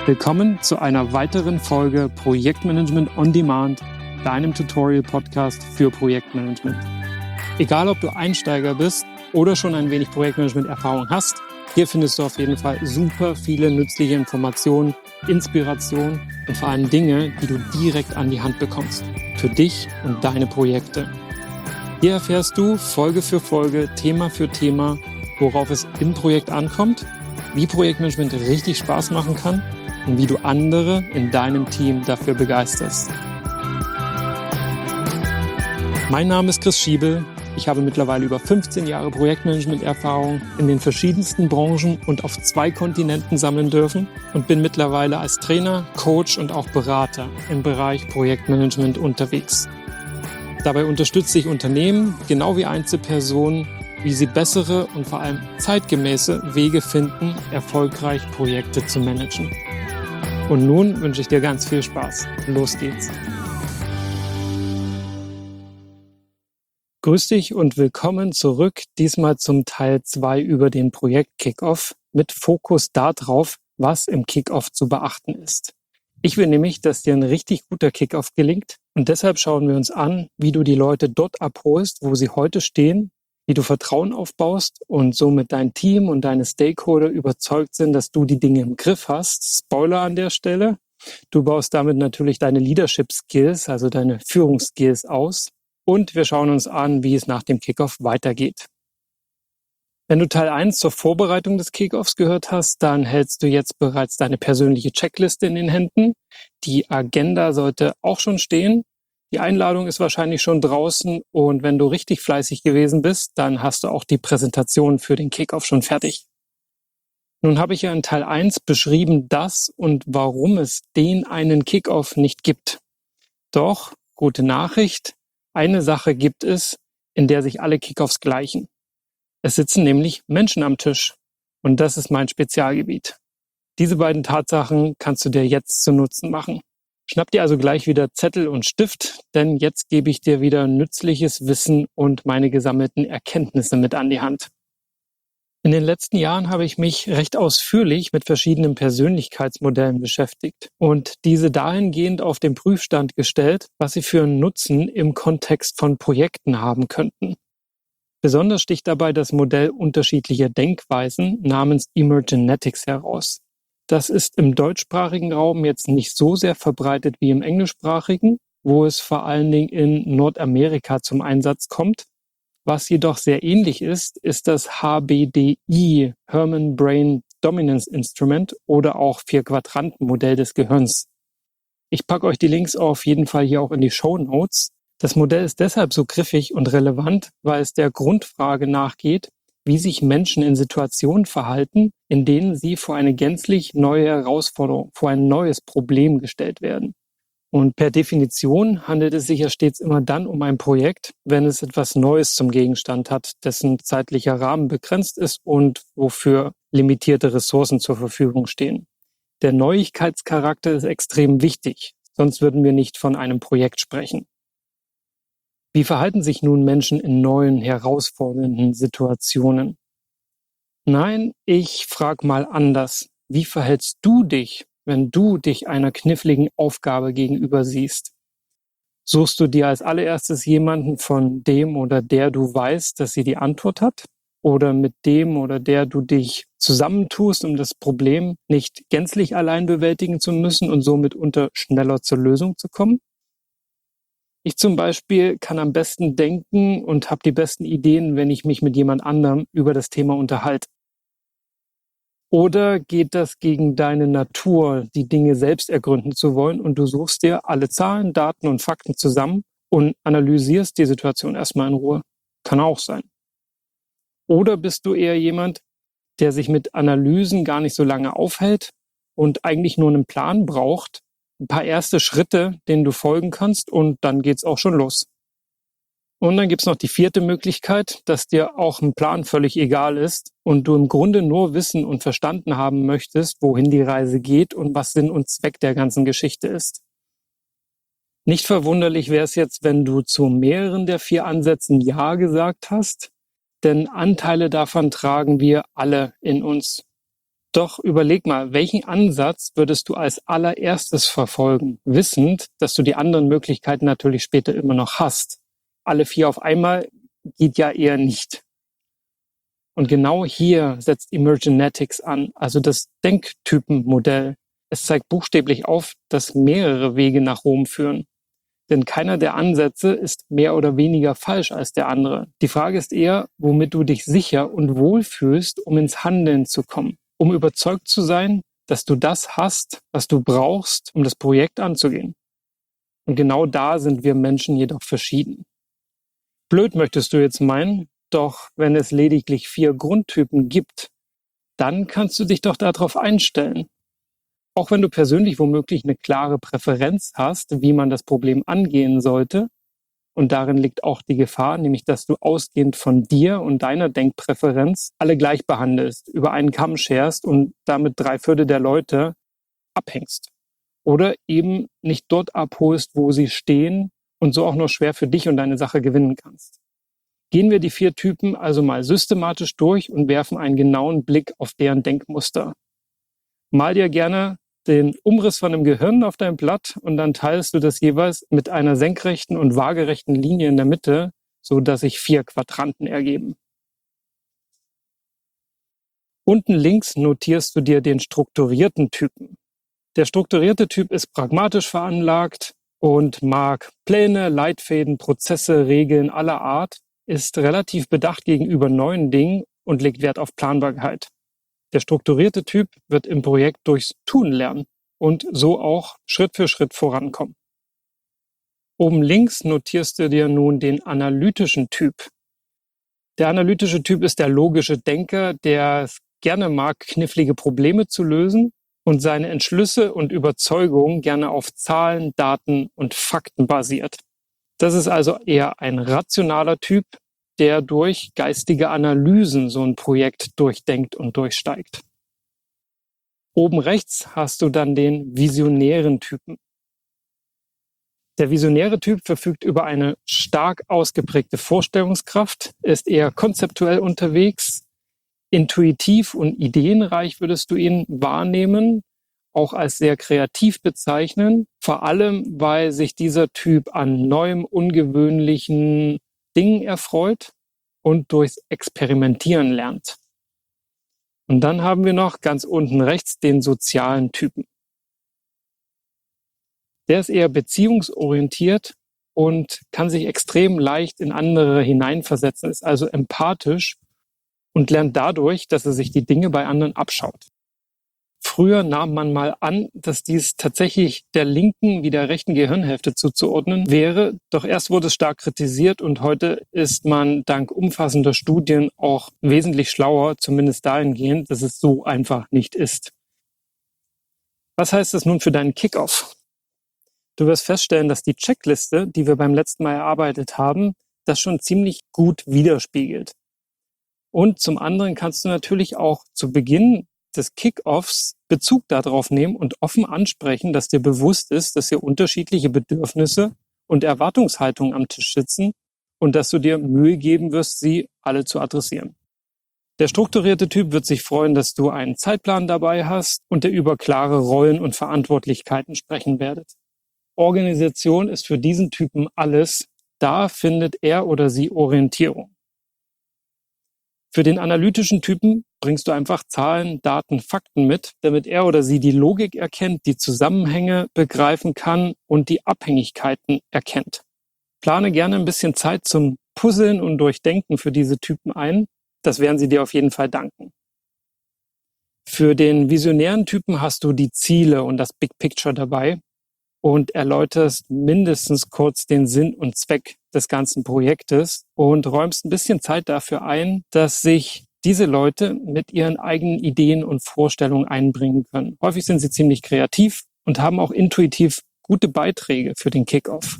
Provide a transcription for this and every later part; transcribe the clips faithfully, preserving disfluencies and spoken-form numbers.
Willkommen zu einer weiteren Folge Projektmanagement on Demand, deinem Tutorial-Podcast für Projektmanagement. Egal, ob du Einsteiger bist oder schon ein wenig Projektmanagement-Erfahrung hast, hier findest du auf jeden Fall super viele nützliche Informationen, Inspiration und vor allem Dinge, die du direkt an die Hand bekommst, für dich und deine Projekte. Hier erfährst du Folge für Folge, Thema für Thema, worauf es im Projekt ankommt, wie Projektmanagement richtig Spaß machen kann und wie du andere in deinem Team dafür begeisterst. Mein Name ist Chris Schiebel. Ich habe mittlerweile über fünfzehn Jahre Projektmanagement-Erfahrung in den verschiedensten Branchen und auf zwei Kontinenten sammeln dürfen und bin mittlerweile als Trainer, Coach und auch Berater im Bereich Projektmanagement unterwegs. Dabei unterstütze ich Unternehmen, genau wie Einzelpersonen, wie sie bessere und vor allem zeitgemäße Wege finden, erfolgreich Projekte zu managen. Und nun wünsche ich dir ganz viel Spaß. Los geht's. Grüß dich und willkommen zurück, diesmal zum Teil zwei über den Projekt Kickoff mit Fokus darauf, was im Kickoff zu beachten ist. Ich will nämlich, dass dir ein richtig guter Kickoff gelingt und deshalb schauen wir uns an, wie du die Leute dort abholst, wo sie heute stehen, wie du Vertrauen aufbaust und somit dein Team und deine Stakeholder überzeugt sind, dass du die Dinge im Griff hast. Spoiler an der Stelle. Du baust damit natürlich deine Leadership Skills, also deine Führungsskills aus. Und wir schauen uns an, wie es nach dem Kickoff weitergeht. Wenn du Teil eins zur Vorbereitung des Kickoffs gehört hast, dann hältst du jetzt bereits deine persönliche Checkliste in den Händen. Die Agenda sollte auch schon stehen. Die Einladung ist wahrscheinlich schon draußen und wenn du richtig fleißig gewesen bist, dann hast du auch die Präsentation für den Kickoff schon fertig. Nun habe ich ja in Teil eins beschrieben, dass und warum es den einen Kickoff nicht gibt. Doch, gute Nachricht, eine Sache gibt es, in der sich alle Kickoffs gleichen. Es sitzen nämlich Menschen am Tisch und das ist mein Spezialgebiet. Diese beiden Tatsachen kannst du dir jetzt zu Nutzen machen. Schnapp dir also gleich wieder Zettel und Stift, denn jetzt gebe ich dir wieder nützliches Wissen und meine gesammelten Erkenntnisse mit an die Hand. In den letzten Jahren habe ich mich recht ausführlich mit verschiedenen Persönlichkeitsmodellen beschäftigt und diese dahingehend auf den Prüfstand gestellt, was sie für einen Nutzen im Kontext von Projekten haben könnten. Besonders sticht dabei das Modell unterschiedlicher Denkweisen namens Emergenetics heraus. Das ist im deutschsprachigen Raum jetzt nicht so sehr verbreitet wie im englischsprachigen, wo es vor allen Dingen in Nordamerika zum Einsatz kommt. Was jedoch sehr ähnlich ist, ist das H B D I, Human Brain Dominance Instrument oder auch Vier-Quadranten-Modell des Gehirns. Ich packe euch die Links auf jeden Fall hier auch in die Shownotes. Das Modell ist deshalb so griffig und relevant, weil es der Grundfrage nachgeht, wie sich Menschen in Situationen verhalten, in denen sie vor eine gänzlich neue Herausforderung, vor ein neues Problem gestellt werden. Und per Definition handelt es sich ja stets immer dann um ein Projekt, wenn es etwas Neues zum Gegenstand hat, dessen zeitlicher Rahmen begrenzt ist und wofür limitierte Ressourcen zur Verfügung stehen. Der Neuigkeitscharakter ist extrem wichtig, sonst würden wir nicht von einem Projekt sprechen. Wie verhalten sich nun Menschen in neuen, herausfordernden Situationen? Nein, ich frage mal anders. Wie verhältst du dich, wenn du dich einer kniffligen Aufgabe gegenüber siehst? Suchst du dir als allererstes jemanden, von dem oder der du weißt, dass sie die Antwort hat? Oder mit dem oder der du dich zusammentust, um das Problem nicht gänzlich allein bewältigen zu müssen und somit unter schneller zur Lösung zu kommen? Ich zum Beispiel kann am besten denken und habe die besten Ideen, wenn ich mich mit jemand anderem über das Thema unterhalte. Oder geht das gegen deine Natur, die Dinge selbst ergründen zu wollen und du suchst dir alle Zahlen, Daten und Fakten zusammen und analysierst die Situation erstmal in Ruhe? Kann auch sein. Oder bist du eher jemand, der sich mit Analysen gar nicht so lange aufhält und eigentlich nur einen Plan braucht, ein paar erste Schritte, denen du folgen kannst und dann geht's auch schon los. Und dann gibt's noch die vierte Möglichkeit, dass dir auch ein Plan völlig egal ist und du im Grunde nur wissen und verstanden haben möchtest, wohin die Reise geht und was Sinn und Zweck der ganzen Geschichte ist. Nicht verwunderlich wäre es jetzt, wenn du zu mehreren der vier Ansätzen Ja gesagt hast, denn Anteile davon tragen wir alle in uns. Doch überleg mal, welchen Ansatz würdest du als allererstes verfolgen, wissend, dass du die anderen Möglichkeiten natürlich später immer noch hast. Alle vier auf einmal geht ja eher nicht. Und genau hier setzt Emergenetics an, also das Denktypenmodell. Es zeigt buchstäblich auf, dass mehrere Wege nach Rom führen. Denn keiner der Ansätze ist mehr oder weniger falsch als der andere. Die Frage ist eher, womit du dich sicher und wohl fühlst, um ins Handeln zu kommen. Um überzeugt zu sein, dass du das hast, was du brauchst, um das Projekt anzugehen. Und genau da sind wir Menschen jedoch verschieden. Blöd möchtest du jetzt meinen, doch wenn es lediglich vier Grundtypen gibt, dann kannst du dich doch darauf einstellen. Auch wenn du persönlich womöglich eine klare Präferenz hast, wie man das Problem angehen sollte, und darin liegt auch die Gefahr, nämlich dass du ausgehend von dir und deiner Denkpräferenz alle gleich behandelst, über einen Kamm scherst und damit drei Viertel der Leute abhängst. Oder eben nicht dort abholst, wo sie stehen und so auch nur schwer für dich und deine Sache gewinnen kannst. Gehen wir die vier Typen also mal systematisch durch und werfen einen genauen Blick auf deren Denkmuster. Mal dir gerne den Umriss von einem Gehirn auf deinem Blatt und dann teilst du das jeweils mit einer senkrechten und waagerechten Linie in der Mitte, so dass sich vier Quadranten ergeben. Unten links notierst du dir den strukturierten Typen. Der strukturierte Typ ist pragmatisch veranlagt und mag Pläne, Leitfäden, Prozesse, Regeln aller Art, ist relativ bedacht gegenüber neuen Dingen und legt Wert auf Planbarkeit. Der strukturierte Typ wird im Projekt durchs Tun lernen und so auch Schritt für Schritt vorankommen. Oben links notierst du dir nun den analytischen Typ. Der analytische Typ ist der logische Denker, der es gerne mag, knifflige Probleme zu lösen und seine Entschlüsse und Überzeugungen gerne auf Zahlen, Daten und Fakten basiert. Das ist also eher ein rationaler Typ, der durch geistige Analysen so ein Projekt durchdenkt und durchsteigt. Oben rechts hast du dann den visionären Typen. Der visionäre Typ verfügt über eine stark ausgeprägte Vorstellungskraft, ist eher konzeptuell unterwegs, intuitiv und ideenreich würdest du ihn wahrnehmen, auch als sehr kreativ bezeichnen, vor allem, weil sich dieser Typ an neuem, ungewöhnlichen Dingen erfreut und durchs Experimentieren lernt. Und dann haben wir noch ganz unten rechts den sozialen Typen. Der ist eher beziehungsorientiert und kann sich extrem leicht in andere hineinversetzen, ist also empathisch und lernt dadurch, dass er sich die Dinge bei anderen abschaut. Früher nahm man mal an, dass dies tatsächlich der linken wie der rechten Gehirnhälfte zuzuordnen wäre, doch erst wurde es stark kritisiert und heute ist man dank umfassender Studien auch wesentlich schlauer, zumindest dahingehend, dass es so einfach nicht ist. Was heißt das nun für deinen Kickoff? Du wirst feststellen, dass die Checkliste, die wir beim letzten Mal erarbeitet haben, das schon ziemlich gut widerspiegelt. Und zum anderen kannst du natürlich auch zu Beginn des Kickoffs Bezug darauf nehmen und offen ansprechen, dass dir bewusst ist, dass hier unterschiedliche Bedürfnisse und Erwartungshaltungen am Tisch sitzen und dass du dir Mühe geben wirst, sie alle zu adressieren. Der strukturierte Typ wird sich freuen, dass du einen Zeitplan dabei hast und der über klare Rollen und Verantwortlichkeiten sprechen werdet. Organisation ist für diesen Typen alles, da findet er oder sie Orientierung. Für den analytischen Typen bringst du einfach Zahlen, Daten, Fakten mit, damit er oder sie die Logik erkennt, die Zusammenhänge begreifen kann und die Abhängigkeiten erkennt. Plane gerne ein bisschen Zeit zum Puzzeln und Durchdenken für diese Typen ein. Das werden sie dir auf jeden Fall danken. Für den visionären Typen hast du die Ziele und das Big Picture dabei und erläuterst mindestens kurz den Sinn und Zweck des ganzen Projektes und räumst ein bisschen Zeit dafür ein, dass sich diese Leute mit ihren eigenen Ideen und Vorstellungen einbringen können. Häufig sind sie ziemlich kreativ und haben auch intuitiv gute Beiträge für den Kickoff.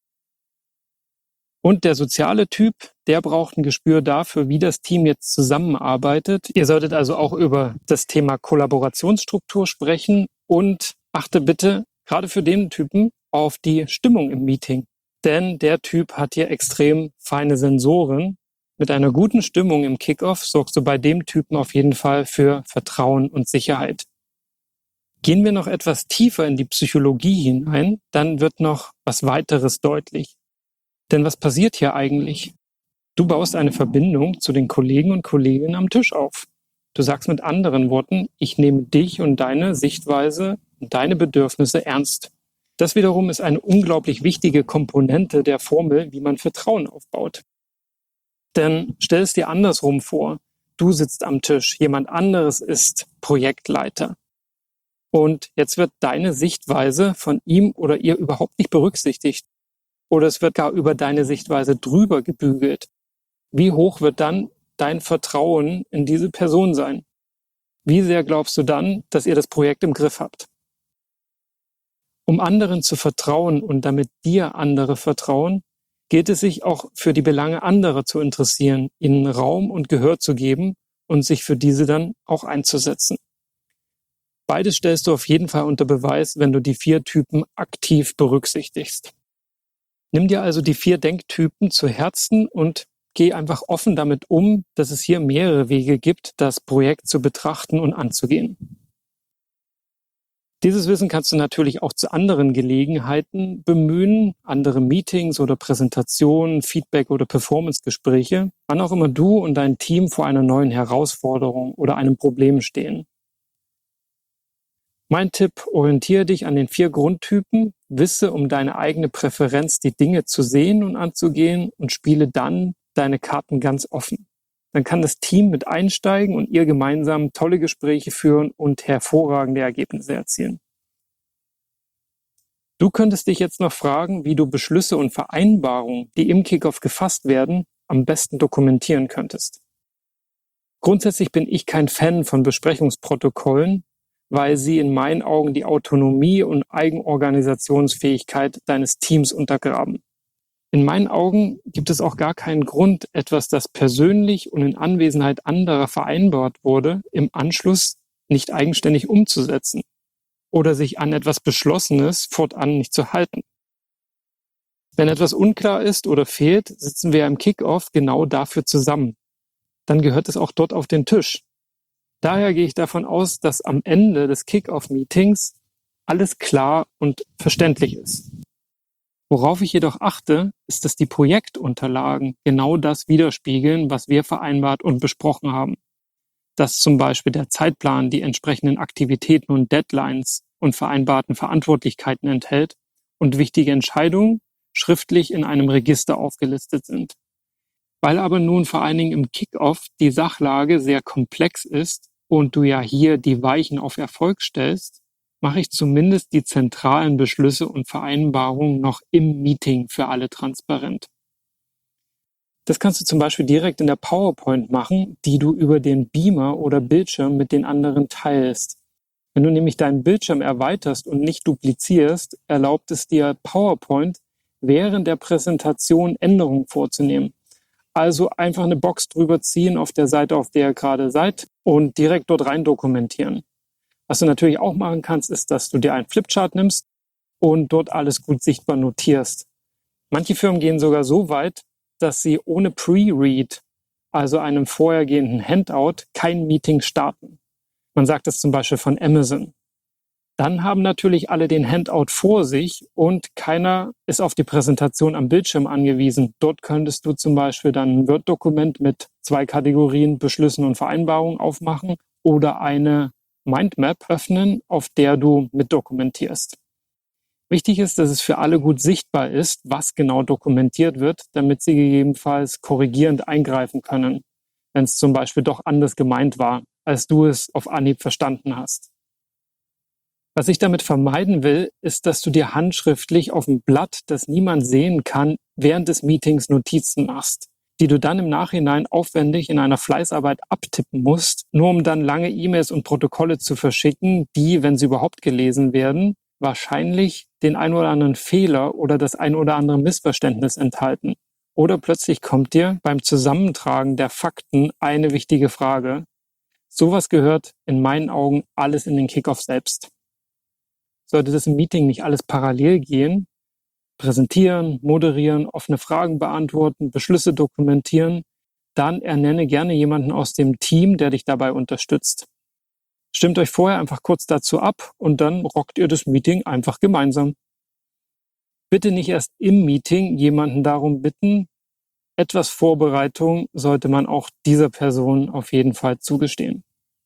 Und der soziale Typ, der braucht ein Gespür dafür, wie das Team jetzt zusammenarbeitet. Ihr solltet also auch über das Thema Kollaborationsstruktur sprechen und achte bitte gerade für den Typen auf die Stimmung im Meeting. Denn der Typ hat hier extrem feine Sensoren Mit einer guten Stimmung im Kickoff sorgst du bei dem Typen auf jeden Fall für Vertrauen und Sicherheit. Gehen wir noch etwas tiefer in die Psychologie hinein, dann wird noch was weiteres deutlich. Denn was passiert hier eigentlich? Du baust eine Verbindung zu den Kollegen und Kolleginnen am Tisch auf. Du sagst mit anderen Worten, ich nehme dich und deine Sichtweise und deine Bedürfnisse ernst. Das wiederum ist eine unglaublich wichtige Komponente der Formel, wie man Vertrauen aufbaut. Denn stell es dir andersrum vor. Du sitzt am Tisch, jemand anderes ist Projektleiter. Und jetzt wird deine Sichtweise von ihm oder ihr überhaupt nicht berücksichtigt. Oder es wird gar über deine Sichtweise drüber gebügelt. Wie hoch wird dann dein Vertrauen in diese Person sein? Wie sehr glaubst du dann, dass ihr das Projekt im Griff habt? Um anderen zu vertrauen und damit dir andere vertrauen, gilt es sich auch für die Belange anderer zu interessieren, ihnen Raum und Gehör zu geben und sich für diese dann auch einzusetzen. Beides stellst du auf jeden Fall unter Beweis, wenn du die vier Typen aktiv berücksichtigst. Nimm dir also die vier Denktypen zu Herzen und geh einfach offen damit um, dass es hier mehrere Wege gibt, das Projekt zu betrachten und anzugehen. Dieses Wissen kannst du natürlich auch zu anderen Gelegenheiten bemühen, andere Meetings oder Präsentationen, Feedback oder Performance-Gespräche, wann auch immer du und dein Team vor einer neuen Herausforderung oder einem Problem stehen. Mein Tipp, orientiere dich an den vier Grundtypen, wisse um deine eigene Präferenz, die Dinge zu sehen und anzugehen und spiele dann deine Karten ganz offen. Dann kann das Team mit einsteigen und ihr gemeinsam tolle Gespräche führen und hervorragende Ergebnisse erzielen. Du könntest dich jetzt noch fragen, wie du Beschlüsse und Vereinbarungen, die im Kickoff gefasst werden, am besten dokumentieren könntest. Grundsätzlich bin ich kein Fan von Besprechungsprotokollen, weil sie in meinen Augen die Autonomie und Eigenorganisationsfähigkeit deines Teams untergraben. In meinen Augen gibt es auch gar keinen Grund, etwas, das persönlich und in Anwesenheit anderer vereinbart wurde, im Anschluss nicht eigenständig umzusetzen oder sich an etwas Beschlossenes fortan nicht zu halten. Wenn etwas unklar ist oder fehlt, sitzen wir im Kickoff genau dafür zusammen. Dann gehört es auch dort auf den Tisch. Daher gehe ich davon aus, dass am Ende des Kickoff-Meetings alles klar und verständlich ist. Worauf ich jedoch achte, ist, dass die Projektunterlagen genau das widerspiegeln, was wir vereinbart und besprochen haben. Dass zum Beispiel der Zeitplan die entsprechenden Aktivitäten und Deadlines und vereinbarten Verantwortlichkeiten enthält und wichtige Entscheidungen schriftlich in einem Register aufgelistet sind. Weil aber nun vor allen Dingen im Kickoff die Sachlage sehr komplex ist und du ja hier die Weichen auf Erfolg stellst, mache ich zumindest die zentralen Beschlüsse und Vereinbarungen noch im Meeting für alle transparent. Das kannst du zum Beispiel direkt in der PowerPoint machen, die du über den Beamer oder Bildschirm mit den anderen teilst. Wenn du nämlich deinen Bildschirm erweiterst und nicht duplizierst, erlaubt es dir PowerPoint während der Präsentation Änderungen vorzunehmen. Also einfach eine Box drüber ziehen auf der Seite, auf der ihr gerade seid und direkt dort rein dokumentieren. Was du natürlich auch machen kannst, ist, dass du dir einen Flipchart nimmst und dort alles gut sichtbar notierst. Manche Firmen gehen sogar so weit, dass sie ohne Pre-Read, also einem vorhergehenden Handout, kein Meeting starten. Man sagt das zum Beispiel von Amazon. Dann haben natürlich alle den Handout vor sich und keiner ist auf die Präsentation am Bildschirm angewiesen. Dort könntest du zum Beispiel dann ein Word-Dokument mit zwei Kategorien Beschlüssen und Vereinbarungen aufmachen oder eine Mindmap öffnen, auf der du mit dokumentierst. Wichtig ist, dass es für alle gut sichtbar ist, was genau dokumentiert wird, damit sie gegebenenfalls korrigierend eingreifen können, wenn es zum Beispiel doch anders gemeint war, als du es auf Anhieb verstanden hast. Was ich damit vermeiden will, ist, dass du dir handschriftlich auf dem Blatt, das niemand sehen kann, während des Meetings Notizen machst, die du dann im Nachhinein aufwendig in einer Fleißarbeit abtippen musst, nur um dann lange E-Mails und Protokolle zu verschicken, die, wenn sie überhaupt gelesen werden, wahrscheinlich den ein oder anderen Fehler oder das ein oder andere Missverständnis enthalten. Oder plötzlich kommt dir beim Zusammentragen der Fakten eine wichtige Frage. Sowas gehört in meinen Augen alles in den Kickoff selbst. Sollte das im Meeting nicht alles parallel gehen, präsentieren, moderieren, offene Fragen beantworten, Beschlüsse dokumentieren, dann ernenne gerne jemanden aus dem Team, der dich dabei unterstützt. Stimmt euch vorher einfach kurz dazu ab und dann rockt ihr das Meeting einfach gemeinsam. Bitte nicht erst im Meeting jemanden darum bitten. Etwas Vorbereitung sollte man auch dieser Person auf jeden Fall zugestehen.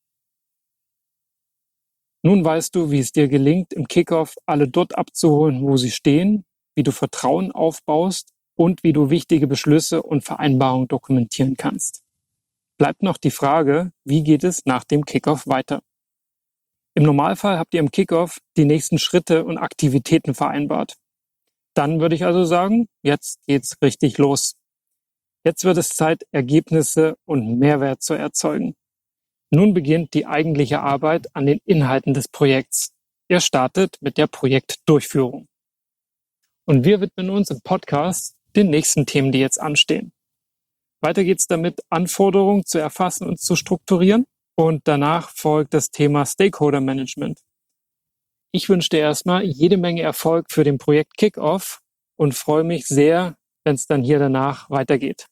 Nun weißt du, wie es dir gelingt, im Kickoff alle dort abzuholen, wo sie stehen, wie du Vertrauen aufbaust und wie du wichtige Beschlüsse und Vereinbarungen dokumentieren kannst. Bleibt noch die Frage, wie geht es nach dem Kickoff weiter? Im Normalfall habt ihr im Kickoff die nächsten Schritte und Aktivitäten vereinbart. Dann würde ich also sagen, jetzt geht's richtig los. Jetzt wird es Zeit, Ergebnisse und Mehrwert zu erzeugen. Nun beginnt die eigentliche Arbeit an den Inhalten des Projekts. Ihr startet mit der Projektdurchführung. Und wir widmen uns im Podcast den nächsten Themen, die jetzt anstehen. Weiter geht's damit, Anforderungen zu erfassen und zu strukturieren. Und danach folgt das Thema Stakeholder Management. Ich wünsche dir erstmal jede Menge Erfolg für den Projekt Kickoff und freue mich sehr, wenn es dann hier danach weitergeht.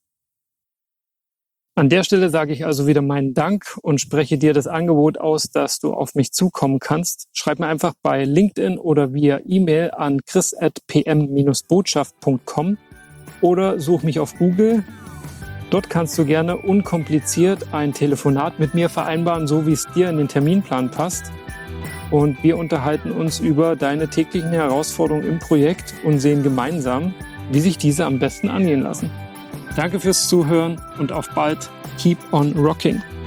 An der Stelle sage ich also wieder meinen Dank und spreche dir das Angebot aus, dass du auf mich zukommen kannst. Schreib mir einfach bei LinkedIn oder via E-Mail an chris at p m dash botschaft punkt com oder such mich auf Google. Dort kannst du gerne unkompliziert ein Telefonat mit mir vereinbaren, so wie es dir in den Terminplan passt. Und wir unterhalten uns über deine täglichen Herausforderungen im Projekt und sehen gemeinsam, wie sich diese am besten angehen lassen. Danke fürs Zuhören und auf bald. Keep on rocking!